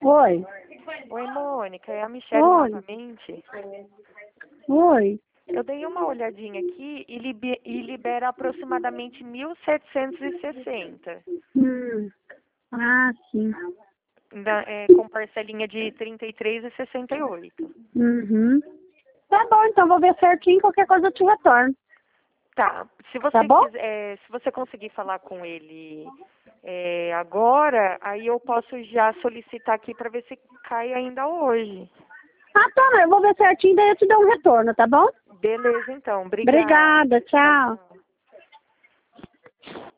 Oi. Oi, Mônica, é a Michelle Oi. novamente. Oi. Eu dei uma olhadinha aqui e libera aproximadamente 1.760, Ah, sim. com parcelinha de 33,68. Uhum. Tá bom, então vou ver certinho, qualquer coisa eu te retorno. Tá, se Tá você bom? quiser, se você conseguir falar com ele agora, aí eu posso já solicitar aqui para ver se cai ainda hoje. Ah, tá, eu vou ver certinho, daí eu te dou um retorno, tá bom? Beleza, então. Obrigada. Obrigada, Tchau, tchau. tchau.